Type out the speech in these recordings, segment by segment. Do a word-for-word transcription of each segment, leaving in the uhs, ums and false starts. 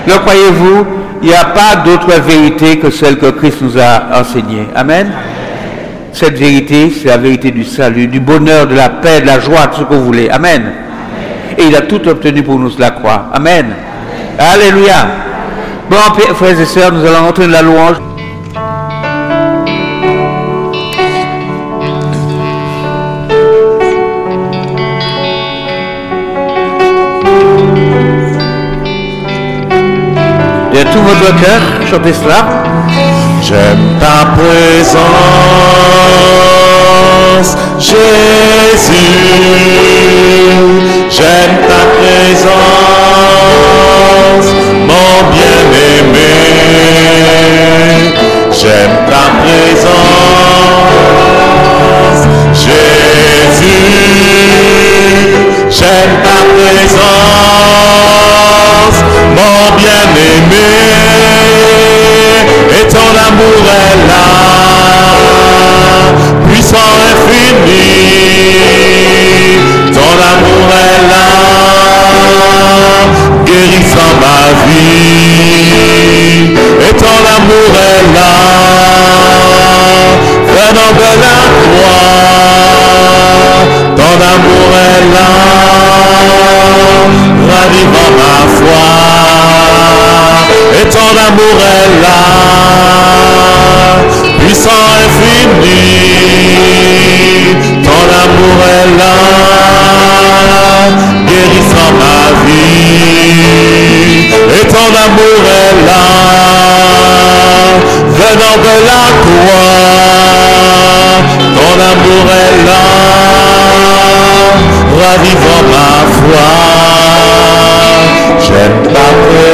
Le croyez-vous? Il n'y a pas d'autre vérité que celle que Christ nous a enseignée. Amen. Cette vérité, c'est la vérité du salut, du bonheur, de la paix, de la joie, tout ce que vous voulez. Amen. Amen. Et il a tout obtenu pour nous la croix. Amen. Amen. Alléluia. Bon, frères et sœurs, nous allons entrer dans la louange. De tout votre cœur, chantez cela. J'aime ta présence, Jésus. J'aime ta présence, mon bien-aimé. J'aime ta présence, Jésus. J'aime ta présence, mon bien-aimé. Et ton amour est là, puissant infini. Ton amour est là, guérissant ma vie. Et ton amour est là, venant de la croix. Ton amour est là, ravivant ma foi. Et ton amour est là, puissant infini. Ton amour est là, guérissant ma vie. Et ton amour est là, venant de la croix. Ton amour est là, ravivant ma foi. J'aime ta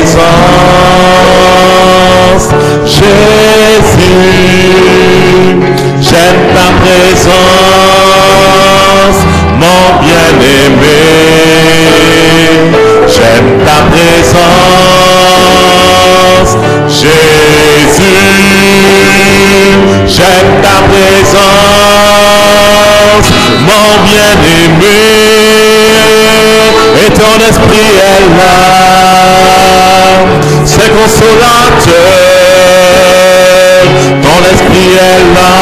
présence, Jésus. J'aime ta présence, mon bien-aimé. J'aime ta présence, Jésus. J'aime ta présence, mon bien-aimé. Et ton esprit est là, c'est consolateur. Ton esprit est là,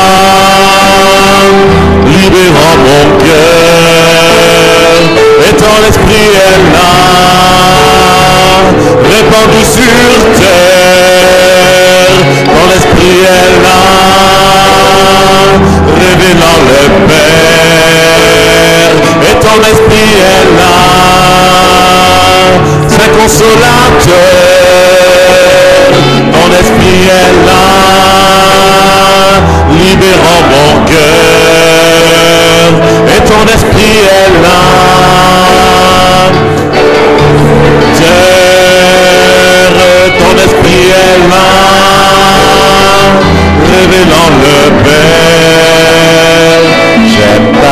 libérant mon cœur. Et ton esprit est là, répandu sur terre. Ton esprit est là, révélant le Père. Et ton esprit est là, c'est consolateur. Ton esprit est là, libérant mon cœur. Et ton esprit est là, terre. Ton esprit est là, révélant le Père. J'aime ta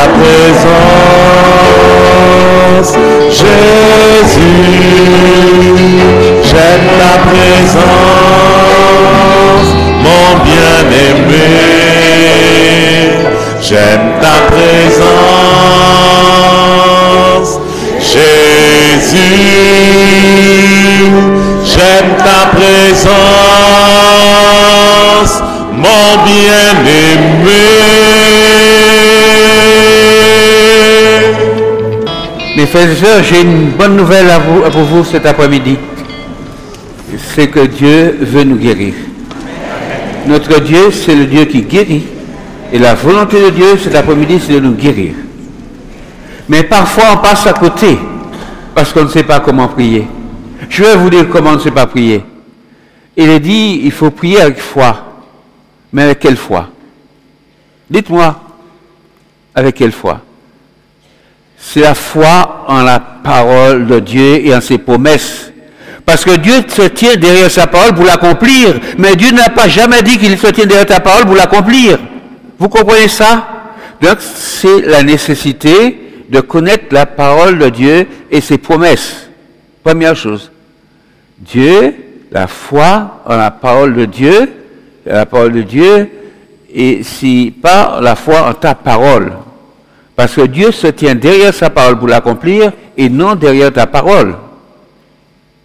présence, Jésus. J'aime ta présence, mon bien-aimé. J'aime ta présence, Jésus. J'aime ta présence, mon bien-aimé. Mes frères et sœurs, j'ai une bonne nouvelle à vous, pour vous cet après-midi. C'est que Dieu veut nous guérir. Notre Dieu, c'est le Dieu qui guérit. Et la volonté de Dieu cet après-midi, c'est de nous guérir. Mais parfois, on passe à côté parce qu'on ne sait pas comment prier. Je vais vous dire comment on ne sait pas prier. Il est dit, il faut prier avec foi. Mais avec quelle foi? Dites-moi, avec quelle foi? C'est la foi en la parole de Dieu et en ses promesses. Parce que Dieu se tient derrière sa parole pour l'accomplir. Mais Dieu n'a pas jamais dit qu'il se tient derrière ta parole pour l'accomplir. Vous comprenez ça? Donc, c'est la nécessité de connaître la parole de Dieu et ses promesses. Première chose. Dieu, la foi en la parole de Dieu, la parole de Dieu, et si pas la foi en ta parole. Parce que Dieu se tient derrière sa parole pour l'accomplir et non derrière ta parole.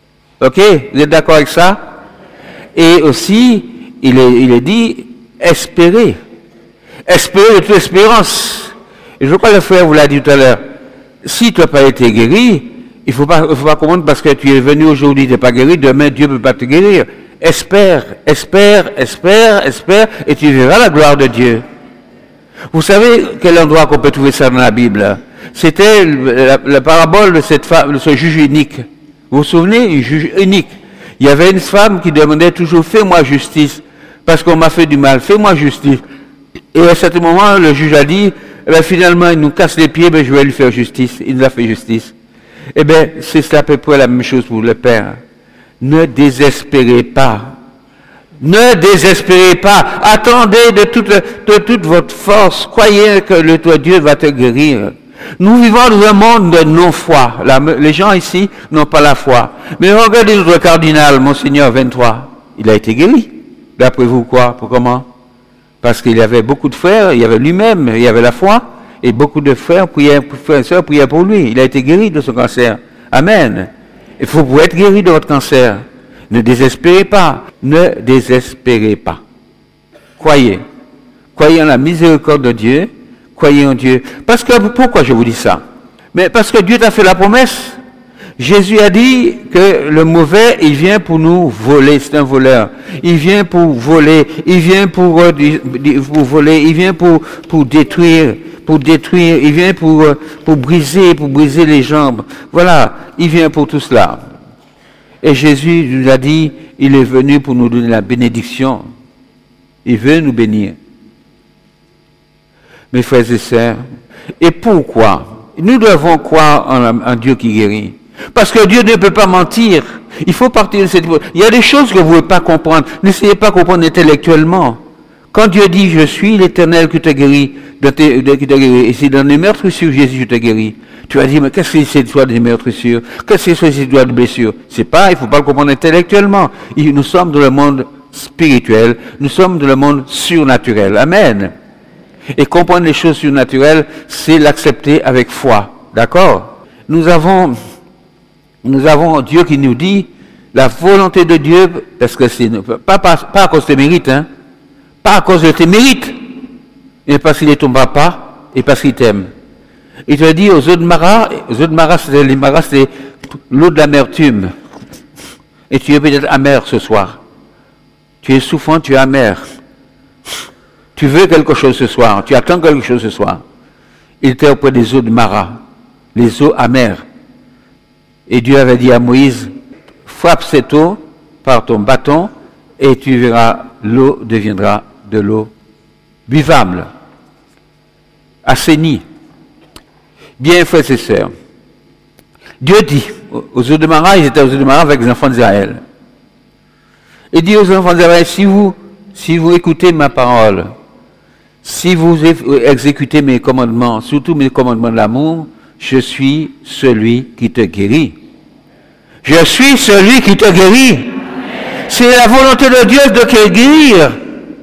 Ok? Vous êtes d'accord avec ça? Et aussi, il est, il est dit, espérer. Espérer de toute espérance. Et je crois que le frère vous l'a dit tout à l'heure. Si tu n'as pas été guéri, il ne faut pas, il faut pas comprendre parce que tu es venu aujourd'hui, tu n'es pas guéri, demain Dieu ne peut pas te guérir. Espère, espère, espère, espère, et tu verras la gloire de Dieu. Vous savez quel endroit qu'on peut trouver ça dans la Bible? C'était la, la parabole de cette femme, de ce juge unique. Vous vous souvenez? Un juge unique. Il y avait une femme qui demandait toujours, fais-moi justice, parce qu'on m'a fait du mal, fais-moi justice. Et à un certain moment, le juge a dit, eh bien, finalement, il nous casse les pieds, ben, je vais lui faire justice. Il nous a fait justice. Eh bien, c'est à peu près la même chose pour le Père. Ne désespérez pas. Ne désespérez pas. Attendez de toute, de toute votre force. Croyez que le toi Dieu va te guérir. Nous vivons dans un monde de non-foi. La, les gens ici n'ont pas la foi. Mais regardez notre cardinal, Monseigneur vingt-trois. Il a été guéri. D'après vous, quoi? Pour comment? Parce qu'il y avait beaucoup de frères, il y avait lui-même, il y avait la foi, et beaucoup de frères, priaient, frères et sœurs priaient pour lui. Il a été guéri de son cancer. Amen. Il faut pour être guéri de votre cancer. Ne désespérez pas. Ne désespérez pas. Croyez. Croyez en la miséricorde de Dieu. Croyez en Dieu. Parce que, pourquoi je vous dis ça? Mais parce que Dieu t'a fait la promesse. Jésus a dit que le mauvais, il vient pour nous voler, c'est un voleur. Il vient pour voler, il vient pour, euh, pour voler, il vient pour, pour détruire, pour détruire, il vient pour, euh, pour briser, pour briser les jambes. Voilà, il vient pour tout cela. Et Jésus nous a dit, il est venu pour nous donner la bénédiction. Il veut nous bénir. Mes frères et sœurs, et pourquoi? Nous devons croire en un Dieu qui guérit. Parce que Dieu ne peut pas mentir. Il faut partir de cette... Il y a des choses que vous ne pouvez pas comprendre. N'essayez pas de comprendre intellectuellement. Quand Dieu dit, je suis l'Éternel qui te guérit, de te, de, qui te guérit, et c'est dans les meurtrissures Jésus qui te guérit, tu vas dire, mais qu'est-ce que c'est cette histoire des meurtrissures? Qu'est-ce que c'est cette histoire de blessures? C'est pas, il ne faut pas le comprendre intellectuellement. Nous sommes dans le monde spirituel, nous sommes dans le monde surnaturel. Amen. Et comprendre les choses surnaturelles, c'est l'accepter avec foi. D'accord? Nous avons... Nous avons un Dieu qui nous dit la volonté de Dieu, parce que c'est pas, pas, pas à cause de tes mérites, hein, pas à cause de tes mérites, mais parce qu'il est ton papa et parce qu'il t'aime. Il te dit aux eaux de Mara, aux eaux de Mara, c'est les Mara, c'est l'eau de l'amertume. Et tu es peut-être amer ce soir. Tu es souffrant, tu es amer. Tu veux quelque chose ce soir, tu attends quelque chose ce soir. Il était auprès des eaux de Mara, les eaux amères. Et Dieu avait dit à Moïse, frappe cette eau par ton bâton et tu verras, l'eau deviendra de l'eau buvable, assainie. Bien, frères et sœurs, Dieu dit aux eaux de Mara, ils étaient aux eaux de Mara avec les enfants d'Israël. Il dit aux enfants d'Israël, si vous, si vous écoutez ma parole, si vous exécutez mes commandements, surtout mes commandements de l'amour, je suis celui qui te guérit. Je suis celui qui te guérit. Amen. C'est la volonté de Dieu de te guérir.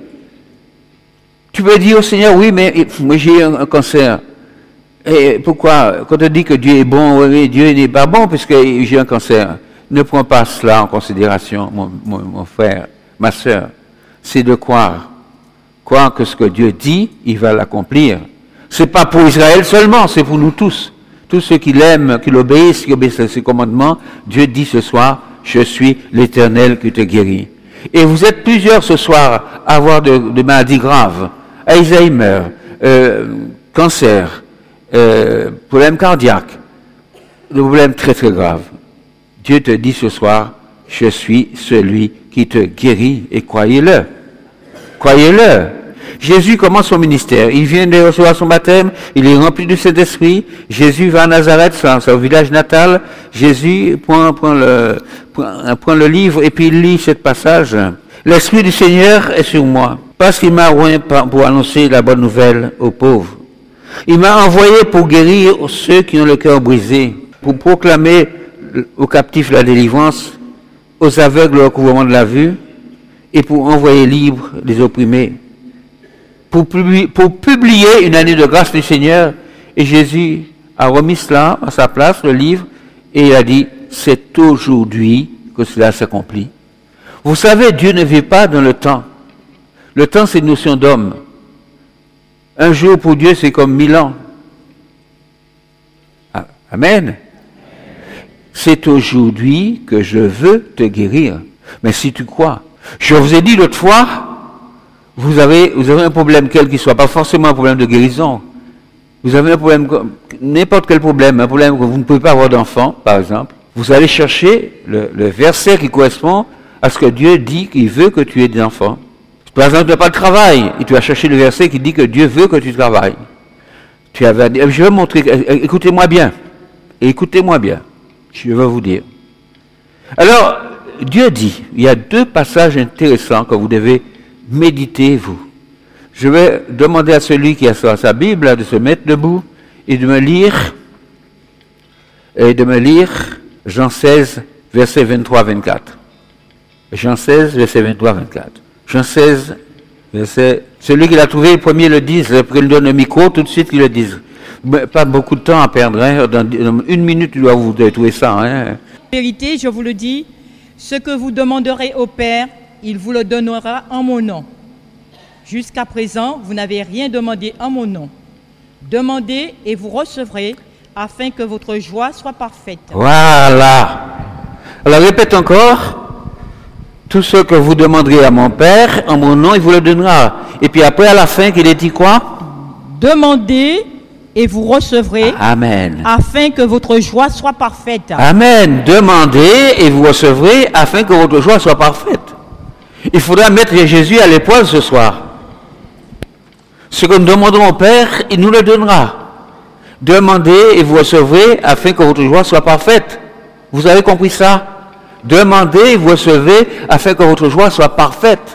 Tu peux dire au Seigneur, oui, mais moi j'ai un, un cancer. Et pourquoi? Quand on dit que Dieu est bon, oui, Dieu n'est pas bon puisque j'ai un cancer. Ne prends pas cela en considération, mon, mon, mon frère, ma sœur. C'est de croire. Croire que ce que Dieu dit, il va l'accomplir. C'est pas pour Israël seulement, c'est pour nous tous. Tous ceux qui l'aiment, qui l'obéissent, qui obéissent à ses commandements, Dieu dit ce soir, je suis l'Éternel qui te guérit. Et vous êtes plusieurs ce soir à avoir de, de maladies graves, Alzheimer, euh, cancer, euh, problème cardiaque, des problèmes très très graves. Dieu te dit ce soir, je suis celui qui te guérit et croyez-le. Croyez-le. Jésus commence son ministère. Il vient de recevoir son baptême. Il est rempli du Saint-Esprit. Jésus va à Nazareth, son village natal. Jésus prend, prend, le, prend, prend le livre et puis il lit ce passage. L'Esprit du Seigneur est sur moi, parce qu'il m'a oint pour annoncer la bonne nouvelle aux pauvres. Il m'a envoyé pour guérir ceux qui ont le cœur brisé, pour proclamer aux captifs la délivrance, aux aveugles le recouvrement de la vue, et pour envoyer libres les opprimés. Pour publier, pour publier une année de grâce du Seigneur. Et Jésus a remis cela à sa place, le livre, et il a dit, c'est aujourd'hui que cela s'accomplit. Vous savez, Dieu ne vit pas dans le temps. Le temps, c'est une notion d'homme. Un jour pour Dieu, c'est comme mille ans. Amen. C'est aujourd'hui que je veux te guérir. Mais si tu crois, je vous ai dit l'autre fois, vous avez, vous avez un problème quel qu'il soit, pas forcément un problème de guérison. Vous avez un problème, n'importe quel problème, un problème que vous ne pouvez pas avoir d'enfant, par exemple. Vous allez chercher le, le verset qui correspond à ce que Dieu dit qu'il veut que tu aies des enfants. Par exemple, tu n'as pas de travail, et tu vas chercher le verset qui dit que Dieu veut que tu travailles. Tu avais, je vais montrer, écoutez-moi bien. Écoutez-moi bien, je vais vous dire. Alors, Dieu dit, il y a deux passages intéressants que vous devez méditer, vous. Je vais demander à celui qui a sa Bible de se mettre debout et de me lire, et de me lire Jean seize, versets vingt-trois à vingt-quatre. Jean seize, versets vingt-trois à vingt-quatre. Jean seize, verset... Celui qui l'a trouvé, le premier le dise, après il donne le micro, tout de suite il le dise. Pas beaucoup de temps à perdre, hein. Dans une minute, tu dois vous trouver ça. Hein. En vérité, je vous le dis, ce que vous demanderez au Père, il vous le donnera en mon nom. Jusqu'à présent, vous n'avez rien demandé en mon nom. Demandez et vous recevrez, afin que votre joie soit parfaite. Voilà. Alors répète encore. Tout ce que vous demanderez à mon Père, en mon nom, il vous le donnera. Et puis après, à la fin, qu'il ait dit quoi? Demandez et vous recevrez. Amen. Afin que votre joie soit parfaite. Amen. Demandez et vous recevrez afin que votre joie soit parfaite. Il faudra mettre Jésus à l'épreuve ce soir. Ce que nous demandons au Père, il nous le donnera. Demandez et vous recevrez afin que votre joie soit parfaite. Vous avez compris ça? Demandez et vous recevez afin que votre joie soit parfaite.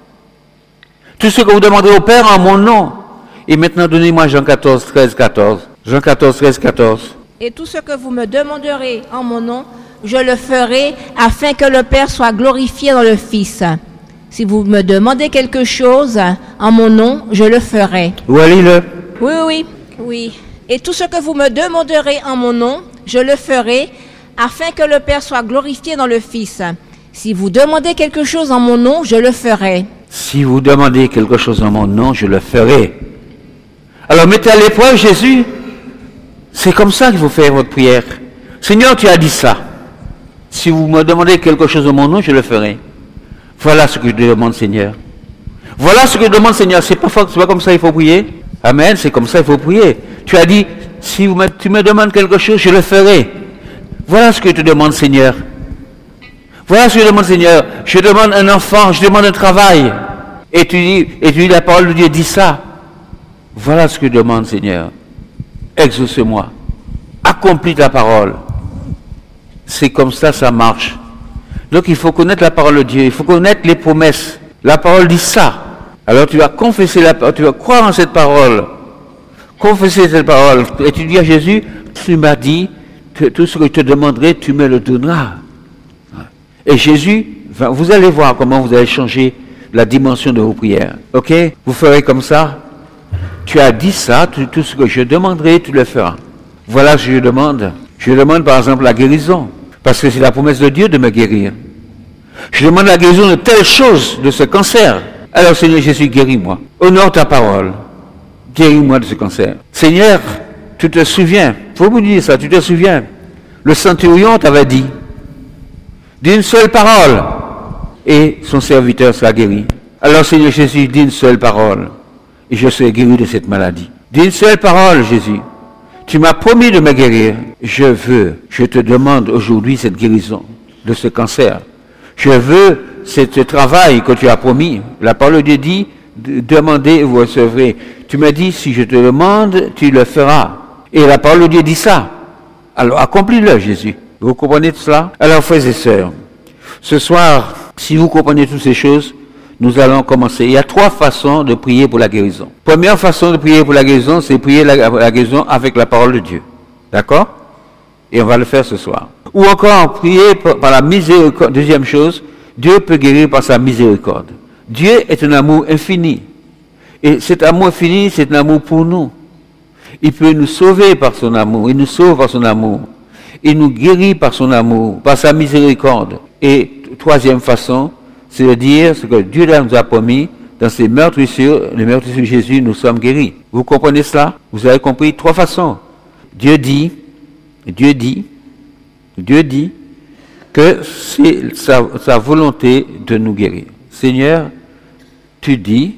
Tout ce que vous demanderez au Père en mon nom. Et maintenant, donnez-moi Jean quatorze, treize, quatorze. Jean quatorze, treize, quatorze. Et tout ce que vous me demanderez en mon nom, je le ferai afin que le Père soit glorifié dans le Fils. Si vous me demandez quelque chose en mon nom, je le ferai. Oui, lis-le. Oui, oui, oui. Et tout ce que vous me demanderez en mon nom, je le ferai afin que le Père soit glorifié dans le Fils. Si vous demandez quelque chose en mon nom, je le ferai. Si vous demandez quelque chose en mon nom, je le ferai. Alors mettez à l'épreuve Jésus. C'est comme ça qu'il faut faire votre prière. Seigneur, tu as dit ça. Si vous me demandez quelque chose en mon nom, je le ferai. Voilà ce que je demande, Seigneur. Voilà ce que je demande, Seigneur. C'est pas, c'est pas comme ça qu'il faut prier. Amen, c'est comme ça qu'il faut prier. Tu as dit, si vous me, tu me demandes quelque chose, je le ferai. Voilà ce que je te demande, Seigneur. Voilà ce que je demande, Seigneur. Je demande un enfant, je demande un travail. Et tu dis, et tu dis, la parole de Dieu dit ça. Voilà ce que je demande, Seigneur. Exauce-moi. Accomplis ta parole. C'est comme ça, ça marche. Donc il faut connaître la parole de Dieu. Il faut connaître les promesses. La parole dit ça. Alors tu vas confesser la parole, tu vas croire en cette parole. Confesser cette parole. Et tu dis à Jésus, tu m'as dit, que tout ce que je te demanderai, tu me le donneras. Et Jésus, vous allez voir comment vous allez changer la dimension de vos prières. Ok? Vous ferez comme ça. Tu as dit ça, tout, tout ce que je demanderai, tu le feras. Voilà ce que je demande. Je demande par exemple la guérison. Parce que c'est la promesse de Dieu de me guérir. Je demande la guérison de telle chose, de ce cancer. Alors Seigneur Jésus, guéris-moi. Honore ta parole. Guéris-moi de ce cancer. Seigneur, tu te souviens, il faut vous dire ça, tu te souviens. Le centurion t'avait dit, d'une seule parole, et son serviteur sera guéri. Alors Seigneur Jésus, dis une seule parole, et je serai guéri de cette maladie. D'une seule parole, Jésus. Tu m'as promis de me guérir. Je veux, je te demande aujourd'hui cette guérison de ce cancer. Je veux ce travail que tu as promis. La parole de Dieu dit, demandez et vous recevrez. Tu m'as dit, si je te demande, tu le feras. Et la parole de Dieu dit ça. Alors accomplis-le, Jésus. Vous comprenez tout cela? Alors, frères et sœurs, ce soir, si vous comprenez toutes ces choses, nous allons commencer. Il y a trois façons de prier pour la guérison. Première façon de prier pour la guérison, c'est prier la, la guérison avec la parole de Dieu. D'accord? Et on va le faire ce soir. Ou encore, prier par, par la miséricorde. Deuxième chose, Dieu peut guérir par sa miséricorde. Dieu est un amour infini. Et cet amour infini, c'est un amour pour nous. Il peut nous sauver par son amour. Il nous sauve par son amour. Il nous guérit par son amour, par sa miséricorde. Et troisième façon, c'est de dire ce que Dieu nous a promis dans ses meurtrissures, les meurtrissures de Jésus, nous sommes guéris. Vous comprenez cela? Vous avez compris trois façons. Dieu dit, Dieu dit, Dieu dit que c'est sa, sa volonté de nous guérir. Seigneur, tu dis,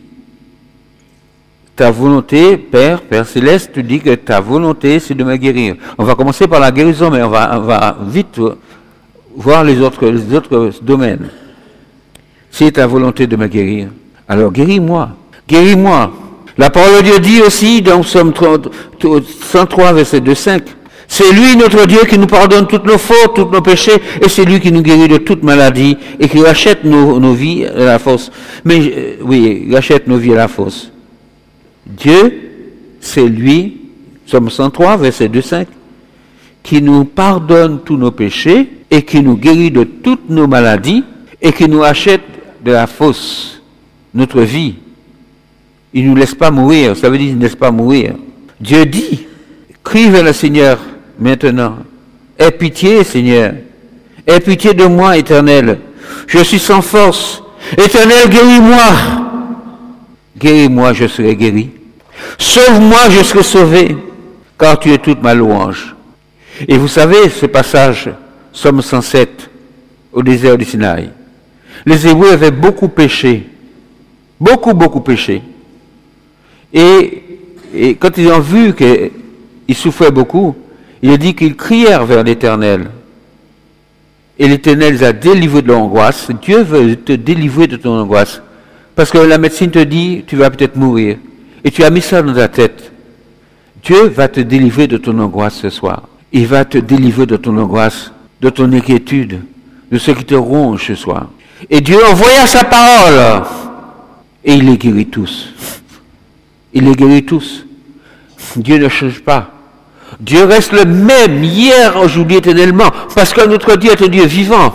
ta volonté, Père, Père Céleste, tu dis que ta volonté, c'est de me guérir. On va commencer par la guérison, mais on va, on va vite voir les autres, les autres domaines. C'est ta volonté de me guérir. Alors guéris-moi, guéris-moi. La parole de Dieu dit aussi dans Psaume cent trois, verset deux, cinq, c'est lui notre Dieu qui nous pardonne toutes nos fautes, tous nos péchés, et c'est lui qui nous guérit de toute maladie et qui rachète nos, nos vies à la fosse. Mais euh, oui, il rachète nos vies à la fosse. Dieu, c'est lui, Psaume cent trois, verset deux, cinq, qui nous pardonne tous nos péchés et qui nous guérit de toutes nos maladies et qui nous rachète de la fosse, notre vie. Il ne nous laisse pas mourir, ça veut dire qu'il ne laisse pas mourir. Dieu dit, crie vers le Seigneur maintenant. Aie pitié, Seigneur. Aie pitié de moi, Éternel. Je suis sans force. Éternel, guéris-moi. Guéris-moi, je serai guéri. Sauve-moi, je serai sauvé, car tu es toute ma louange. Et vous savez, ce passage, Psaume cent sept, au désert du Sinaï. Les Hébreux avaient beaucoup péché. Beaucoup, beaucoup péché. Et, et quand ils ont vu qu'ils souffraient beaucoup, il a dit qu'ils crièrent vers l'Éternel. Et l'Éternel les a délivrés de leur angoisse. Dieu veut te délivrer de ton angoisse. Parce que la médecine te dit, tu vas peut-être mourir. Et tu as mis ça dans ta tête. Dieu va te délivrer de ton angoisse ce soir. Il va te délivrer de ton angoisse, de ton inquiétude, de ce qui te ronge ce soir. Et Dieu envoya sa parole. Et il les guérit tous. Il les guérit tous. Dieu ne change pas. Dieu reste le même hier, aujourd'hui, éternellement. Parce que notre Dieu est un Dieu vivant.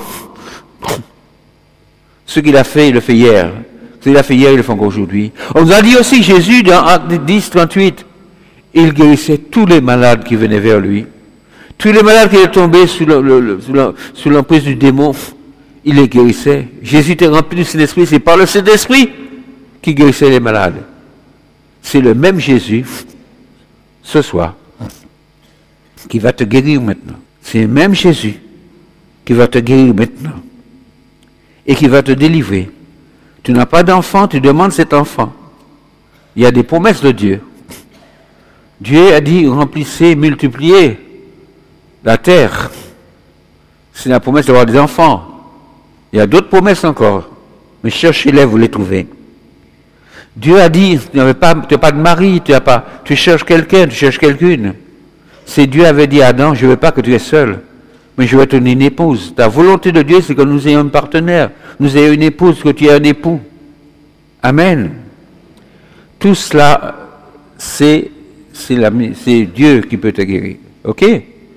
Ce qu'il a fait, il le fait hier. Ce qu'il a fait hier, il le fait encore aujourd'hui. On nous a dit aussi, Jésus, dans Acte dix, trente-huit, il guérissait tous les malades qui venaient vers lui. Tous les malades qui étaient tombés sous, le, le, le, sous, la, sous l'emprise du démon, il les guérissait. Jésus était rempli du Saint-Esprit. C'est par le Saint-Esprit qui guérissait les malades. C'est le même Jésus, ce soir, qui va te guérir maintenant. C'est le même Jésus qui va te guérir maintenant et qui va te délivrer. Tu n'as pas d'enfant, tu demandes cet enfant. Il y a des promesses de Dieu. Dieu a dit, remplissez, multipliez la terre. C'est la promesse d'avoir des enfants. Il y a d'autres promesses encore. Mais cherchez-les, vous les trouvez. Dieu a dit, tu n'as pas, tu n'as pas de mari, tu n'as pas, tu cherches quelqu'un, tu cherches quelqu'une. C'est Dieu avait dit à Adam, je ne veux pas que tu es seul, mais je vais te donner une épouse. Ta volonté de Dieu, c'est que nous ayons un partenaire, nous ayons une épouse, que tu aies un époux. Amen. Tout cela, c'est, c'est, la, c'est Dieu qui peut te guérir. Ok?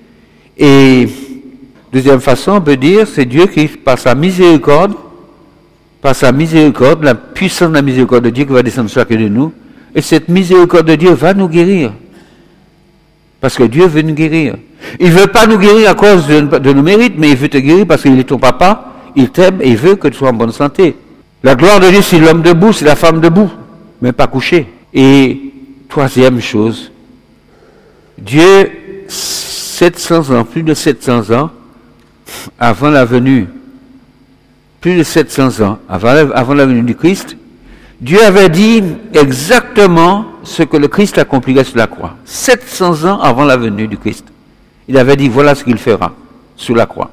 Et deuxième façon, on peut dire, c'est Dieu qui, par sa miséricorde, par sa miséricorde, la puissance de la miséricorde de Dieu qui va descendre sur chacun de nous, et cette miséricorde de Dieu va nous guérir. Parce que Dieu veut nous guérir. Il ne veut pas nous guérir à cause de, de nos mérites, mais il veut te guérir parce qu'il est ton papa, il t'aime et il veut que tu sois en bonne santé. La gloire de Dieu, c'est l'homme debout, c'est la femme debout, mais pas couché. Et troisième chose, Dieu, sept cents ans, plus de sept cents ans, avant la venue, plus de sept cents ans, avant la, avant la venue du Christ, Dieu avait dit exactement ce que le Christ accomplirait sur la croix. sept cents ans avant la venue du Christ. Il avait dit, voilà ce qu'il fera sur la croix.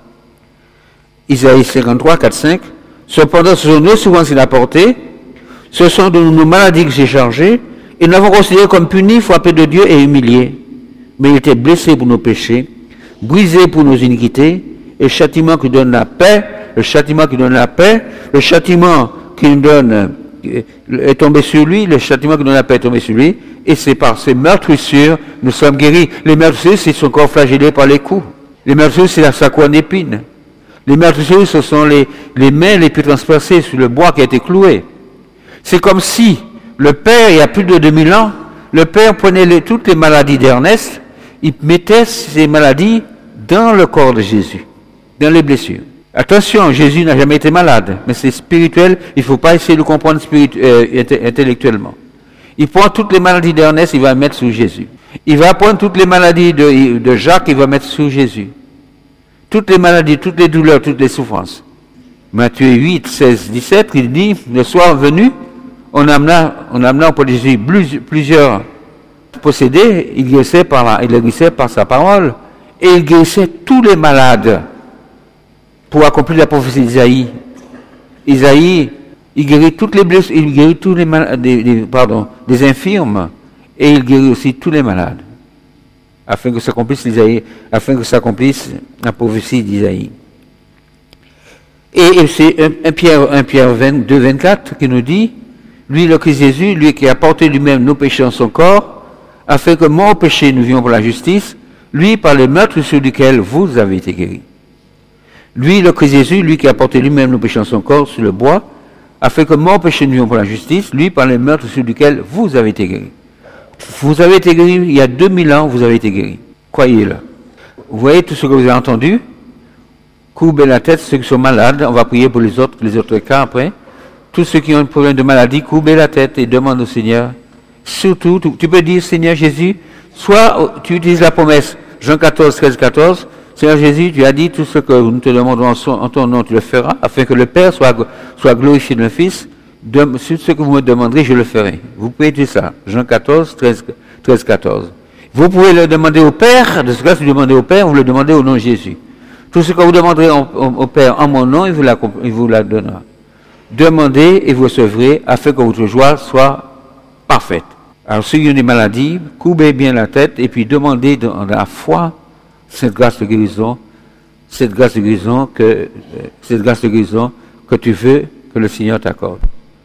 Isaïe cinquante-trois, quatre, cinq. Cependant, ce sont nos souffrances qu'il a portées, ce sont de nos maladies que j'ai chargées, et nous l'avons considéré comme puni, frappé de Dieu et humilié. Mais il était blessé pour nos péchés, brisé pour nos iniquités, et le châtiment qui donne la paix, le châtiment qui donne la paix, le châtiment qui nous donne est tombé sur lui, le châtiment qui donne la paix est tombé sur lui, et c'est par ces meurtrissures nous sommes guéris. Les meurtrissures, c'est son corps flagellé par les coups. Les meurtrissures, c'est la sa couronne d'épines. Les meurtrissures, ce sont les, les mains les plus transpercées sur le bois qui a été cloué. C'est comme si le Père, il y a plus de deux mille ans, le Père prenait les, toutes les maladies d'Ernest, il mettait ces maladies dans le corps de Jésus, dans les blessures. Attention, Jésus n'a jamais été malade, mais c'est spirituel, il ne faut pas essayer de le comprendre spiritu- euh, intellectuellement. Il prend toutes les maladies d'Ernest, il va mettre sous Jésus. Il va prendre toutes les maladies de, de Jacques, il va mettre sous Jésus. Toutes les maladies, toutes les douleurs, toutes les souffrances. Matthieu huit, seize, dix-sept, il dit, le soir venu, on amena, on amena auprès de Jésus plusieurs possédés, il guérissait par, la, il guérissait par sa parole, et il guérissait tous les malades pour accomplir la prophétie d'Isaïe. Isaïe, il guérit toutes les blessures, il guérit tous les malades, des, des, pardon, des infirmes, et il guérit aussi tous les malades, afin que s'accomplisse l'Isaïe, afin que s'accomplisse la prophétie d'Isaïe. Et, et c'est un Pierre, un Pierre deux, vingt-quatre qui nous dit, lui, le Christ Jésus, lui qui a porté lui-même nos péchés en son corps, afin que mort au péché nous vivions pour la justice, lui par les meurtres sur lesquels vous avez été guéris. Lui, le Christ Jésus, lui qui a porté lui-même nos péchés en son corps sur le bois, afin que mort au péché nous vivions pour la justice, lui par les meurtres sur lesquels vous avez été guéris. Vous avez été guéris il y a deux mille ans, vous avez été guéris. Croyez-le. Vous voyez tout ce que vous avez entendu? Courbez la tête, ceux qui sont malades, on va prier pour les autres, les autres cas après. Tous ceux qui ont un problème de maladie, courbez la tête et demandez au Seigneur. Surtout, tu, tu peux dire, Seigneur Jésus, soit tu utilises la promesse, Jean quatorze, treize, quatorze, Seigneur Jésus, tu as dit tout ce que nous te demandons en, son, en ton nom, tu le feras, afin que le Père soit, soit glorifié dans le Fils. De, sur ce que vous me demanderez, je le ferai. Vous pouvez dire ça. Jean quatorze, treize, quatorze. Vous pouvez le demander au Père, de ce cas, si vous demandez au Père, vous le demandez au nom de Jésus. Tout ce que vous demanderez au, au, au Père en mon nom, il vous la, il vous la donnera. Demandez et vous recevrez, afin que votre joie soit parfaite. Alors, ceux qui ont des maladies, courbez bien la tête et puis demandez dans la foi cette grâce de guérison, cette grâce de guérison que, cette grâce de guérison que tu veux que le Seigneur t'accorde.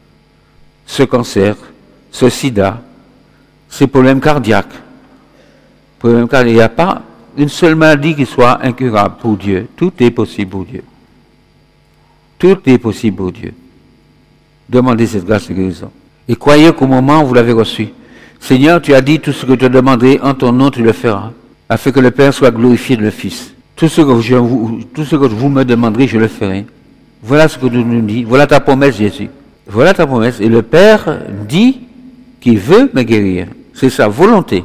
Ce cancer, ce sida, ces problèmes cardiaques, problèmes cardiaques, il n'y a pas une seule maladie qui soit incurable pour Dieu. Tout est possible pour Dieu. Tout est possible pour Dieu. Demandez cette grâce de guérison. Et croyez qu'au moment où vous l'avez reçu, Seigneur, tu as dit tout ce que je te demanderai en ton nom, tu le feras, afin que le Père soit glorifié de le Fils. Tout ce que je vous, tout ce que vous me demanderez, je le ferai. Voilà ce que tu nous dis. Voilà ta promesse, Jésus. Voilà ta promesse. Et le Père dit qu'il veut me guérir. C'est sa volonté.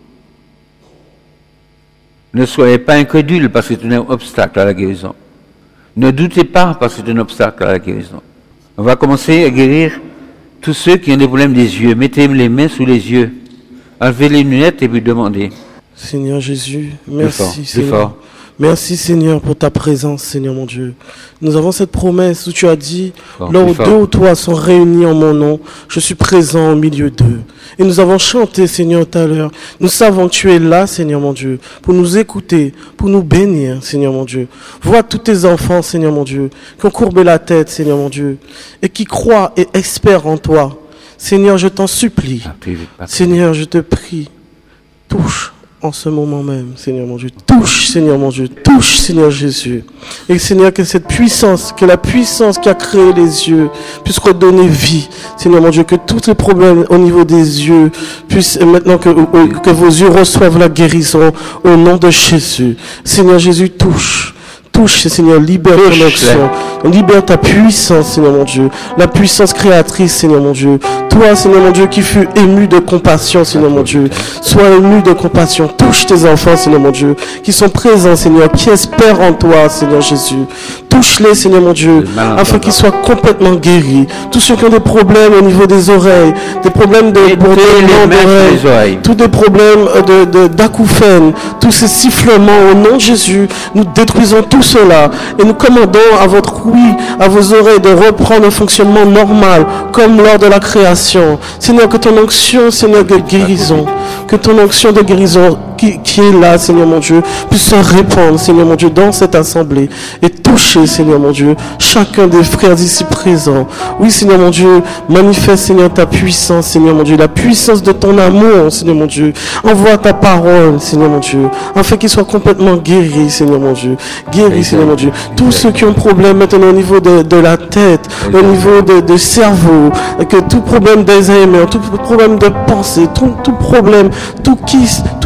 Ne soyez pas incrédules parce que c'est un obstacle à la guérison. Ne doutez pas parce que c'est un obstacle à la guérison. On va commencer à guérir tous ceux qui ont des problèmes des yeux. Mettez les mains sous les yeux. Enlevez les lunettes et puis demandez. Seigneur Jésus, merci fort, Seigneur. fort. Merci Seigneur pour ta présence, Seigneur mon Dieu. Nous avons cette promesse où tu as dit, Fort, là où fort. deux ou trois sont réunis en mon nom, je suis présent au milieu d'eux. Et nous avons chanté, Seigneur, tout à l'heure. Nous savons que tu es là, Seigneur mon Dieu, pour nous écouter, pour nous bénir, Seigneur mon Dieu. Vois tous tes enfants, Seigneur mon Dieu, qui ont courbé la tête, Seigneur mon Dieu, et qui croient et espèrent en toi. Seigneur, je t'en supplie. Ah, plus vite, pas plus Seigneur, je te prie, touche en ce moment même, Seigneur mon Dieu. Touche, Seigneur mon Dieu. Touche, Seigneur Jésus. Et Seigneur, que cette puissance, que la puissance qui a créé les yeux puisse redonner vie. Seigneur mon Dieu, que tous les problèmes au niveau des yeux puissent, maintenant que, que vos yeux reçoivent la guérison au nom de Jésus. Seigneur Jésus, touche. Touche, Seigneur, libère ton action, libère ta puissance, Seigneur mon Dieu, la puissance créatrice, Seigneur mon Dieu. Toi, Seigneur mon Dieu, qui fus ému de compassion, Seigneur mon Dieu, sois ému de compassion. Touche tes enfants, Seigneur mon Dieu, qui sont présents, Seigneur, qui espèrent en toi, Seigneur Jésus. Touche-les, Seigneur mon Dieu, afin qu'ils soient complètement guéris. Tous ceux qui ont des problèmes au niveau des oreilles, des problèmes de bourdonnement d'oreilles, tous des problèmes de, de, d'acouphènes, tous ces sifflements au nom de Jésus, nous détruisons tout cela et nous commandons à votre oui, à vos oreilles de reprendre un fonctionnement normal comme lors de la création. Seigneur, que ton onction, Seigneur, de guérison, que ton onction de guérison qui, qui est là, Seigneur mon Dieu, puisse se répandre, Seigneur mon Dieu, dans cette assemblée et toucher, Seigneur mon Dieu, chacun des frères ici présents. Oui, Seigneur mon Dieu, manifeste, Seigneur, ta puissance, Seigneur mon Dieu, la puissance de ton amour, Seigneur mon Dieu. Envoie ta parole, Seigneur mon Dieu, afin qu'ils soient complètement guéris, Seigneur mon Dieu. Guéris, Seigneur mon Dieu. Tous ceux qui ont problème maintenant au niveau de, de la tête, au niveau de, de cerveau, que tout problème d'Alzheimer, tout problème de pensée, tout, tout problème, tout kyste, tout abcès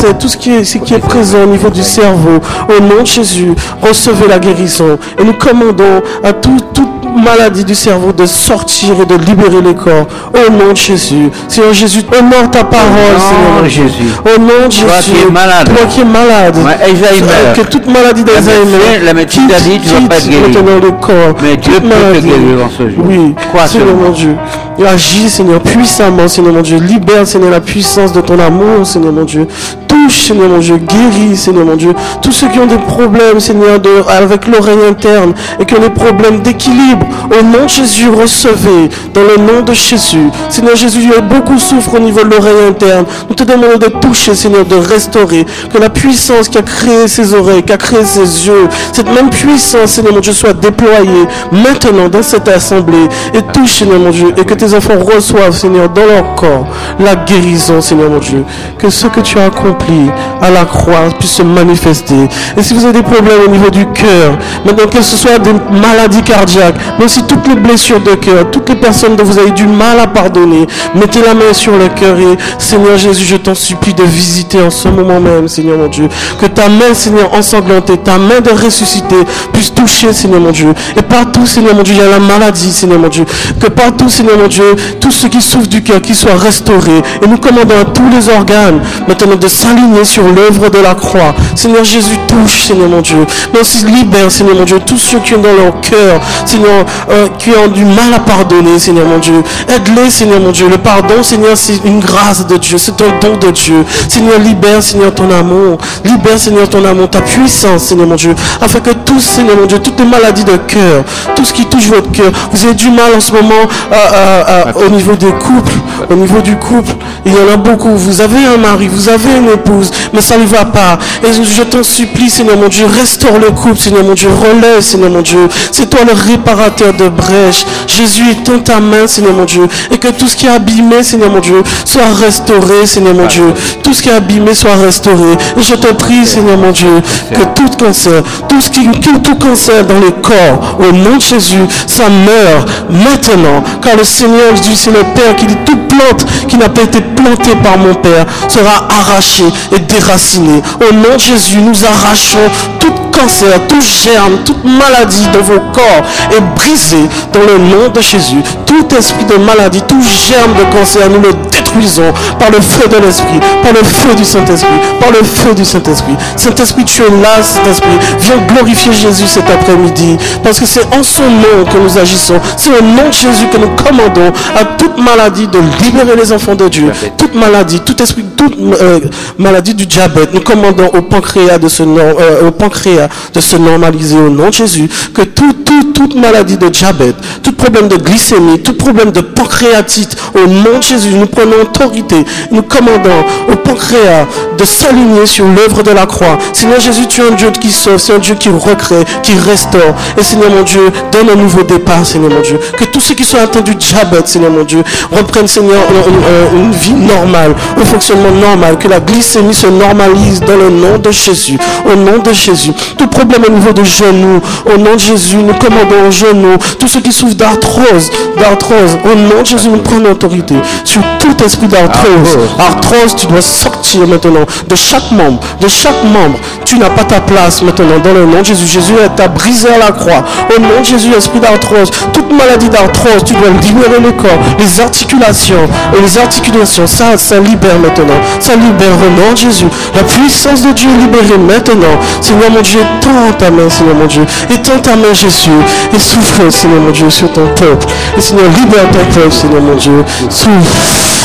tête, tout ce qui est, ce qui est présent au niveau du cerveau. Au nom de Jésus, recevez la guérison. Et nous commandons à tout, toute maladie du cerveau de sortir et de libérer les corps. Au nom de Jésus. Seigneur Jésus, honore ta parole, Au nom de Seigneur. Jésus. Au nom de Jésus. Toi qui es malade. Toi qui es malade. Ouais, Alzheimer. Que toute maladie La médecine- d'Alzheimer. la médecine t'a dit, tu vas pas te guérir. maintenant le corps. Mais Dieu Toute peut te maladie. guérir en ce jour. Oui. Crois Seigneur seulement. mon Dieu. Et agis, Seigneur, puissamment, Seigneur mon Dieu. Libère, Seigneur, la puissance de ton amour, Seigneur mon Dieu. Touche, Seigneur mon Dieu. Guéris, Seigneur mon Dieu. Tous ceux qui ont des problèmes, Seigneur, de, avec l'oreille interne et qui ont des problèmes d'équilibre, au nom de Jésus, recevez, dans le nom de Jésus. Seigneur Jésus, il y a beaucoup souffrent au niveau de l'oreille interne. Nous te demandons de toucher, Seigneur, de restaurer. Que la puissance qui a créé ses oreilles, qui a créé ses yeux, cette même puissance, Seigneur mon Dieu, soit déployée maintenant dans cette assemblée. Et touche, Seigneur mon Dieu, et que tes enfants reçoivent, Seigneur, dans leur corps, la guérison, Seigneur mon Dieu. Que ce que tu as accompli à la croix puisse se manifester. Et si vous avez des problèmes au niveau du cœur, maintenant que ce soit des maladies cardiaques, mais aussi toutes les blessures de cœur, toutes les personnes dont vous avez du mal à pardonner, mettez la main sur le cœur et Seigneur Jésus, je t'en supplie de visiter en ce moment même, Seigneur mon Dieu. Que ta main, Seigneur, ensanglantée, ta main de ressuscité puisse toucher, Seigneur mon Dieu. Et partout, Seigneur mon Dieu, il y a la maladie, Seigneur mon Dieu. Que partout, Seigneur mon Dieu, tous ceux qui souffrent du cœur, qu'ils soient restaurés. Et nous commandons à tous les organes, maintenant, de s'aligner sur l'œuvre de la croix. Seigneur Jésus, touche, Seigneur mon Dieu. Mais aussi libère, Seigneur mon Dieu, tous ceux qui ont dans leur cœur, Seigneur, euh, qui ont du mal à pardonner, Seigneur mon Dieu. Aide-les, Seigneur mon Dieu. Le pardon, Seigneur, c'est une grâce de Dieu. C'est un don de Dieu. Seigneur, libère, Seigneur, ton amour. Libère, Seigneur, ton amour, ta puissance, Seigneur mon Dieu. Afin que tous, Seigneur mon Dieu, toutes les maladies de cœur, tout ce qui touche votre cœur, vous avez du mal en ce moment à, à, à, au niveau des couples, au niveau du couple. Il y en a beaucoup. Vous avez un mari, vous avez une épouse, mais ça ne va pas. Et je t'en supplie, Seigneur mon Dieu, restaure le couple, Seigneur mon Dieu, relève, Seigneur mon Dieu. C'est toi le réparateur de brèches. Jésus, étends ta main, Seigneur mon Dieu, et que tout ce qui est abîmé, Seigneur mon Dieu, soit restauré, Seigneur mon Dieu. Tout ce qui est abîmé soit restauré. Et je te prie, Seigneur mon Dieu, que tout cancer, tout ce qui, tout cancer dans les corps, au nom de Jésus, ça meurt maintenant. Car le Seigneur Dieu, c'est le Père qui dit toute plante qui n'a pas été plantée par mon Père sera arrachée et déracinée. Au nom de Jésus, nous arrachons tout cancer, tout germe, toute maladie dans vos corps est brisé dans le nom de Jésus. Tout esprit de maladie, tout germe de cancer, nous le détruisons par le feu de l'Esprit, par le feu du Saint-Esprit, par le feu du Saint-Esprit. Saint-Esprit, tu es là, Saint-Esprit. Viens glorifier Jésus cet après-midi, parce que c'est en son nom que nous agissons. C'est au nom de Jésus que nous commandons à toute maladie de libérer les enfants de Dieu. Toute maladie, tout esprit, toute euh, maladie du diabète, nous commandons au pancréas de se, euh, au pancréas de se normaliser au nom de Jésus. Que tout, tout, toute maladie de diabète, tout problème de glycémie, tout problème de pancréatite, au nom de Jésus, nous prenons autorité. Nous commandons au pancréas de s'aligner sur l'œuvre de la croix. Seigneur Jésus, tu es un Dieu qui sauve, c'est un Dieu qui recrée, qui restaure. Et Seigneur mon Dieu, donne un nouveau départ, Seigneur mon Dieu. Que tous ceux qui sont atteints du diabète, Seigneur mon Dieu, reprennent, Seigneur, une, une, une vie normale, un fonctionnement normal. Que la glycémie se normalise dans le nom de Jésus. Au nom de Jésus. Tout problème au niveau des genoux, au nom de Jésus, nous commandons aux genoux. Tous ceux qui souffrent d'arthrose, d'arthrose, au nom de Jésus, nous prenons autorité sur tout esprit d'arthrose. Arthrose, tu dois sortir maintenant de chaque membre, de chaque membre. Tu n'as pas ta place maintenant dans le nom de Jésus. Jésus t'a brisé à la croix. Au nom de Jésus, esprit d'arthrose, toute maladie d'arthrose, tu dois libérer le corps, les articulations, et les articulations, ça, ça libère maintenant. Ça libère au nom de Jésus. La puissance de Dieu est libérée maintenant. Seigneur mon Dieu, étends ta main, Seigneur mon Dieu. Étends ta main, Jésus. Et souffle, Seigneur mon Dieu, sur ton peuple. Et Seigneur, libère ton peuple, Seigneur mon Dieu. Souffle.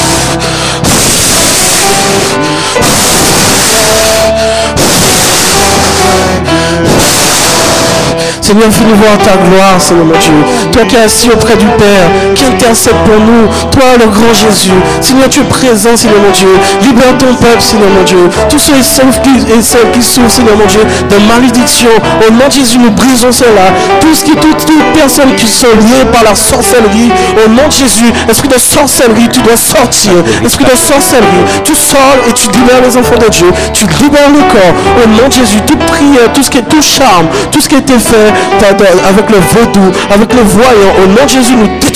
Seigneur, fais-nous voir ta gloire, Seigneur mon Dieu. Toi qui es assis auprès du Père, qui intercède pour nous. Toi, le grand Jésus. Seigneur, tu es présent, Seigneur mon Dieu. Libère ton peuple, Seigneur mon Dieu. Tous ceux et celles qui, et celles qui souffrent, Seigneur mon Dieu, de malédiction. Au nom de Jésus, nous brisons cela. Tous qui, toutes, toutes personnes qui sont liées par la sorcellerie. Au nom de Jésus, esprit de sorcellerie, tu dois sortir. Esprit de sorcellerie, tu sors et tu libères les enfants de Dieu. Tu libères le corps. Au nom de Jésus, toute prière, tout ce qui est tout charme, tout ce qui a été fait avec le vaudou, avec le voyant, au nom de Jésus, nous détruisons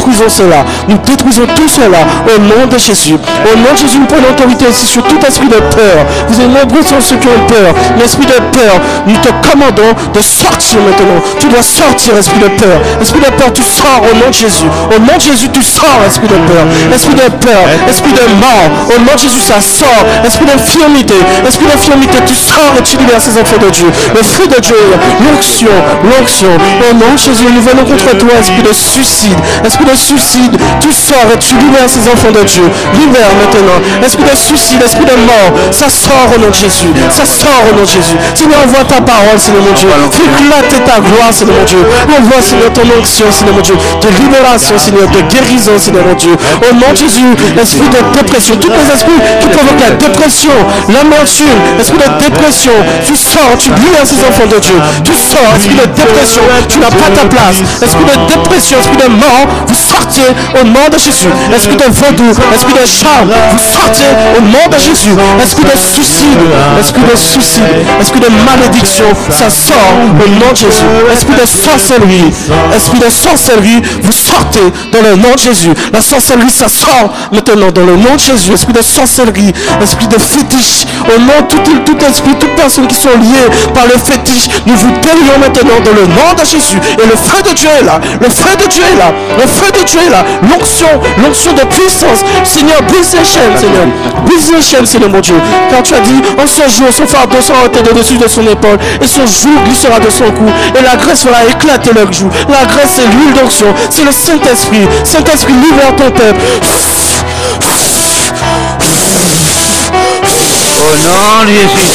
détruisons cela. Nous détruisons tout cela au nom de Jésus. Au nom de Jésus, nous prenons autorité aussi sur tout esprit de peur. Vous êtes nombreux sont ceux qui ont peur. L'esprit de peur, nous te commandons de sortir maintenant. Tu dois sortir, esprit de peur. Esprit de peur, tu sors au nom de Jésus. Au nom de Jésus, tu sors, esprit de peur. Esprit de peur, esprit de mort. Au nom de Jésus, ça sort. Esprit d'infirmité, esprit d'infirmité, tu sors et tu libères ces enfants de Dieu. Le feu de Dieu, l'onction, l'onction. Au nom de Jésus, nous venons contre toi, esprit de suicide. Esprit de suicide, tu sors et tu libères ces enfants de Dieu. Libère maintenant. Esprit de suicide, esprit de mort, ça sort au nom de Jésus. Ça sort au nom de Jésus. Seigneur, envoie ta parole, Seigneur mon Dieu. Fais éclater ta gloire, Seigneur mon Dieu. Envoie, Seigneur, ton onction, Seigneur mon Dieu. De libération, Seigneur, de guérison, Seigneur mon Dieu. Au nom de Jésus, esprit de dépression, tous les esprits qui provoquent la dépression, l'amertume, esprit de dépression, tu sors, tu libères ces enfants de Dieu. Tu sors, esprit de dépression, tu n'as pas ta place. Esprit de dépression, esprit de mort, vous sortez au nom de Jésus. Esprit de vaudou, esprit de charme, vous sortez au nom de Jésus. Esprit de suicide, esprit de suicide, esprit de malédiction, ça sort au nom de Jésus. Esprit de sorcellerie, esprit de sorcellerie, vous sortez dans le nom de Jésus. La sorcellerie, ça sort maintenant dans le nom de Jésus. Esprit de sorcellerie, esprit de fétiche, au nom de tout, tout esprit, toute personne qui sont liées par le fétiche, nous vous délions maintenant dans le nom de Jésus. Et le feu de Dieu est là, le feu de Dieu est là, le feu de Dieu est là, l'onction, l'onction de puissance. Seigneur, brise les chaînes, Seigneur, brise les chaînes, Seigneur mon Dieu. Car tu as dit, en ce jour, son fardeau sera ôté de dessus de son épaule et son joug glissera de son cou et la graisse fera éclater leur joue. La graisse, c'est l'huile d'onction, c'est le Saint-Esprit. Saint-Esprit, libère ton peuple. Au nom de Jésus.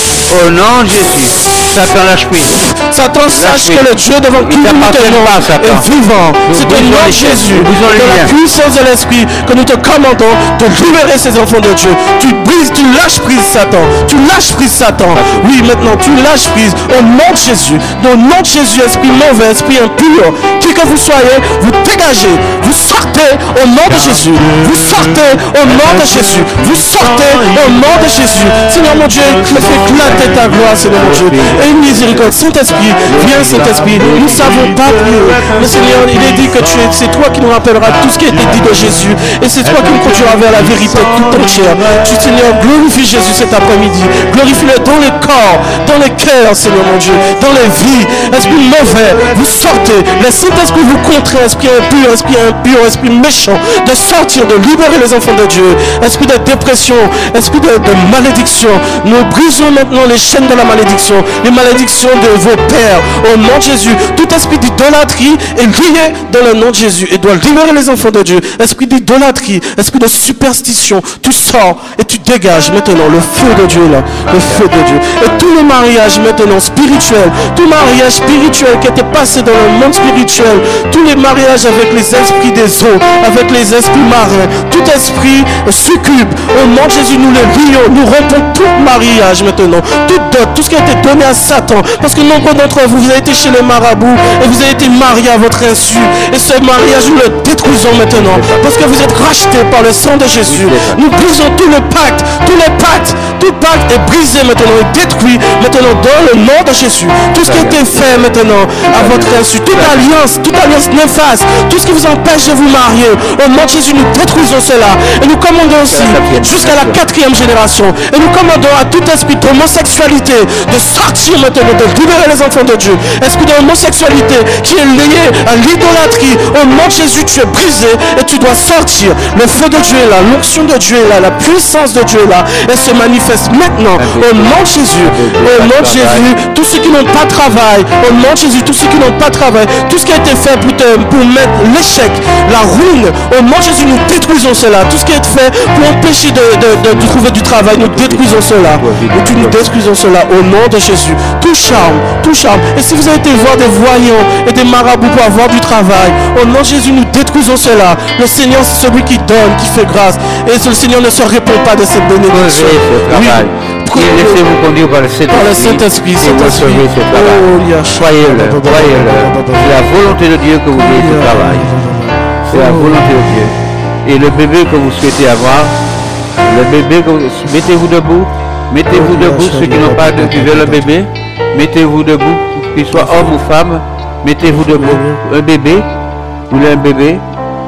Au nom de Jésus. Satan, lâche prise. Satan, sache que le Dieu devant qui nous tenons est vivant. C'est au nom de Jésus, de la puissance de l'Esprit, que nous te commandons de libérer ces enfants de Dieu. Tu brises, tu lâches prise, Satan. Tu lâches prise, Satan. Oui, maintenant, tu lâches prise au nom de Jésus. Au nom de Jésus, esprit mauvais, esprit impur, qui que vous soyez, vous dégagez. Vous sortez au nom de Jésus. Vous sortez au nom de Jésus. Vous sortez au nom de Jésus. Seigneur mon Dieu, fais éclater ta gloire, Seigneur mon Dieu. Et une miséricorde. Saint-Esprit, viens Saint-Esprit. Nous ne savons pas prier. Mais Seigneur, il est dit que tu es, c'est toi qui nous rappelleras tout ce qui a été dit de Jésus. Et c'est toi qui nous conduiras vers la vérité toute entière. Tu, Seigneur, glorifie Jésus cet après-midi. Glorifie-le dans les corps, dans les cœurs, Seigneur mon Dieu, dans les vies. Esprit mauvais, vous sortez. Le Saint-Esprit vous contraint, esprit impur, esprit impur, esprit méchant, de sortir, de libérer les enfants de Dieu. Esprit de dépression, esprit de, de malédiction. Nous brisons maintenant les chaînes de la malédiction. Les malédictions de vos pères au nom de Jésus. Tout esprit d'idolâtrie est lié dans le nom de Jésus et doit libérer les enfants de Dieu. Esprit d'idolâtrie, esprit de superstition, tu sors et tu dégages maintenant le feu de Dieu là, le feu de Dieu. Et tous les mariages maintenant spirituels, tout mariage spirituel qui était passé dans le monde spirituel, tous les mariages avec les esprits des eaux, avec les esprits marins, tout esprit succube, au nom de Jésus nous les lions, nous rompons tout mariage maintenant, toute dot, tout ce qui a été donné à Satan, parce que nombre d'entre vous, vous avez été chez les marabouts et vous avez été mariés à votre insu, et ce mariage nous le détruisons maintenant, parce que vous êtes rachetés par le sang de Jésus. Nous brisons tout le pacte, tous les pactes, tout pacte est brisé maintenant et détruit maintenant dans le nom de Jésus. Tout ce qui a été fait maintenant à votre insu, toute alliance, toute alliance néfaste, tout ce qui vous empêche de vous marier, au nom de Jésus nous détruisons cela et nous commandons aussi jusqu'à la quatrième génération et nous commandons à tout esprit d'homosexualité de sortir maintenant, de libérer les enfants de Dieu. Esprit d'homosexualité qui est lié à l'idolâtrie, au nom de Jésus tu es brisé et tu dois sortir. Le feu de Dieu est là, l'onction de Dieu est là, la puissance de Dieu est là et se manifeste maintenant au nom de Jésus. Au nom de Jésus, tous ceux qui n'ont pas de travail, au nom de Jésus, tous ceux qui n'ont pas de travail, tout ce qui a été fait pour, te, pour mettre l'échec, la ruine, au nom de Jésus nous détruisons cela. Tout ce qui est fait pour empêcher de, de, de, de trouver du travail, nous détruisons cela. Et tu nous détruisons cela au nom de Jésus. Tout charme, tout charme. Et si vous avez été voir des voyants et des marabouts pour avoir du travail, au nom de Jésus nous détruisons cela. Le Seigneur c'est celui qui donne, qui fait grâce. Et le Seigneur ne se répond pas de cette bénédiction. Oui. Laissez-vous conduire par le Saint-Esprit. Saint-Esprit. Soyez-le, croyez-le. C'est la volonté de Dieu que vous ayez ce travail. C'est la volonté de Dieu. Et le bébé que vous souhaitez avoir, le bébé que vous... Mettez-vous debout. Mettez-vous debout, ceux qui n'ont pas de qui veulent le bébé. Mettez-vous debout, qu'il soit homme ou femme. Mettez-vous debout. Un bébé, vous voulez un bébé,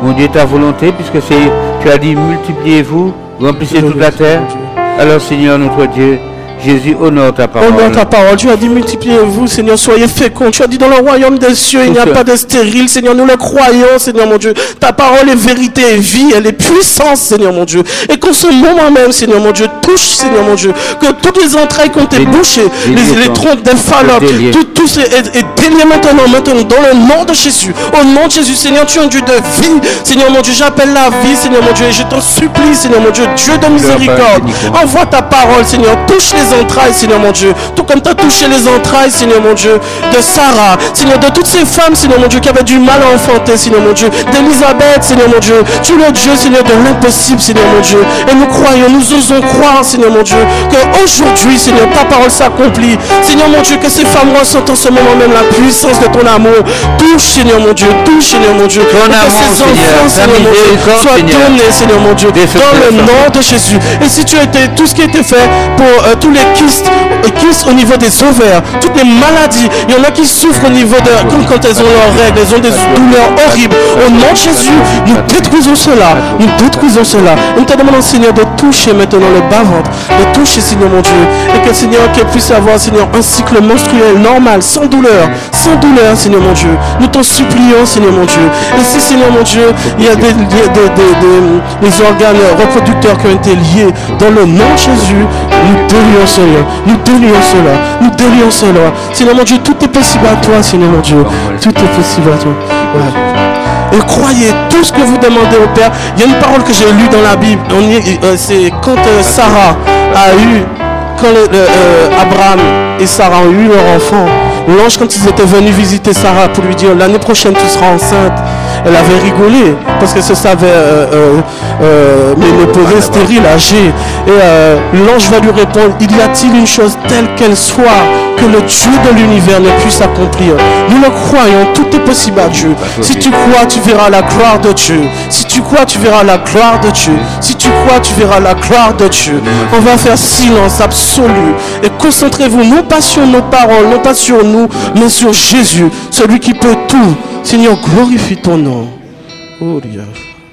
Mon Dieu, ta volonté, puisque c'est, tu as dit multipliez-vous, remplissez toute la terre. Alors Seigneur notre Dieu, Jésus, honore ta parole. Honore ta parole. Tu as dit multipliez-vous, Seigneur, soyez féconds. Tu as dit dans le royaume des cieux, il n'y a pas de stérile, Seigneur. Nous le croyons, Seigneur mon Dieu. Ta parole est vérité et vie, elle est puissance, Seigneur mon Dieu. Et qu'en ce moment même, Seigneur mon Dieu, touche, Seigneur mon Dieu, que toutes les entrailles qui ont été bouchées, les, les trompes des phallopes, tout, tout c'est est, est délié maintenant, maintenant, dans le nom de Jésus. Au nom de Jésus, Seigneur, tu es un Dieu de vie. Seigneur mon Dieu, j'appelle la vie, Seigneur mon Dieu, et je t'en supplie, Seigneur mon Dieu, Dieu de miséricorde. Envoie ta parole, Seigneur, touche les entrailles, Seigneur mon Dieu, tout comme tu as touché les entrailles, Seigneur mon Dieu, de Sarah, Seigneur, de toutes ces femmes, Seigneur mon Dieu, qui avaient du mal à enfanter, Seigneur mon Dieu, d'Élisabeth, Seigneur mon Dieu, tu es le Dieu, Seigneur, de l'impossible, Seigneur mon Dieu, et nous croyons, nous osons croire, Seigneur mon Dieu, qu'aujourd'hui, Seigneur, ta parole s'accomplit, Seigneur mon Dieu, que ces femmes ressentent en ce moment même la puissance de ton amour, touche, Seigneur mon Dieu, touche, Seigneur mon Dieu, ton que amour, ces enfants, Seigneur mon Dieu, soient donnés, Seigneur mon Dieu, dans le nom de Jésus. Et si tu étais, tout ce qui a été fait pour euh, tous les kystes, et kystes au niveau des ovaires, toutes les maladies, il y en a qui souffrent au niveau de, comme quand elles ont leurs règles, elles ont des douleurs horribles. Au nom de Jésus, nous détruisons cela, nous détruisons cela. Nous te demandons, Seigneur, de toucher maintenant le bas-ventre, de toucher, Seigneur mon Dieu, et que, Seigneur, qu'elle puisse avoir, Seigneur, un cycle menstruel normal, sans douleur, sans douleur, Seigneur mon Dieu. Nous t'en supplions, Seigneur mon Dieu. Et si, Seigneur mon Dieu, il y a des, des, des, des, des, des organes reproducteurs qui ont été liés, dans le nom de Jésus, nous délions cela, nous délions cela, nous délions cela. Seigneur mon Dieu, tout est possible à toi, Seigneur mon Dieu. Tout est possible à toi. Ouais. Et croyez tout ce que vous demandez au Père. Il y a une parole que j'ai lue dans la Bible. On y, euh, c'est quand euh, Sarah a eu, quand le, le, euh, Abraham et Sarah ont eu leur enfant, l'ange, quand ils étaient venus visiter Sarah pour lui dire l'année prochaine tu seras enceinte, elle avait rigolé parce qu'elle se savait euh, euh, euh, ménopausée, stérile, âgée. Et euh, l'ange va lui répondre, il y a-t-il une chose telle qu'elle soit que le Dieu de l'univers ne puisse accomplir? Nous le croyons, tout est possible à Dieu. Si tu crois, tu verras la gloire de Dieu. Si tu crois, tu verras la gloire de Dieu. Si tu crois, tu verras la gloire de Dieu. On va faire silence absolu et concentrez-vous non pas sur nos paroles, non pas sur nous, mais sur Jésus, celui qui peut tout. Seigneur, glorifie ton nom. Oh Dieu.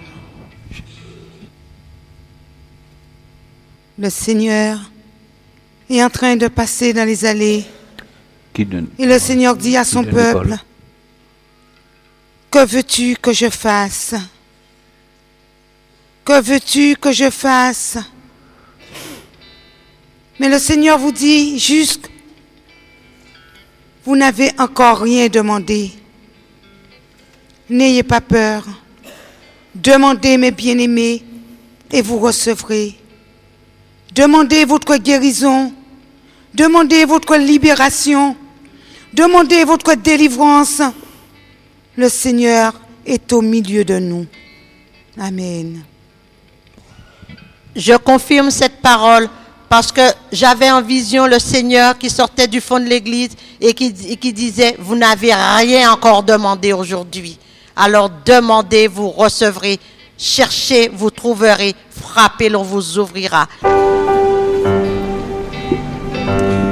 Le Seigneur est en train de passer dans les allées. Qui donne, et le Seigneur dit à son peuple, que veux-tu que je fasse? Que veux-tu que je fasse? Mais le Seigneur vous dit juste, vous n'avez encore rien demandé. N'ayez pas peur. Demandez, mes bien-aimés, et vous recevrez. Demandez votre guérison. Demandez votre libération. Demandez votre délivrance. Le Seigneur est au milieu de nous. Amen. Je confirme cette parole parce que j'avais en vision le Seigneur qui sortait du fond de l'église et qui, et qui disait, vous n'avez rien encore demandé aujourd'hui. Alors demandez, vous recevrez. Cherchez, vous trouverez. Frappez, l'on vous ouvrira.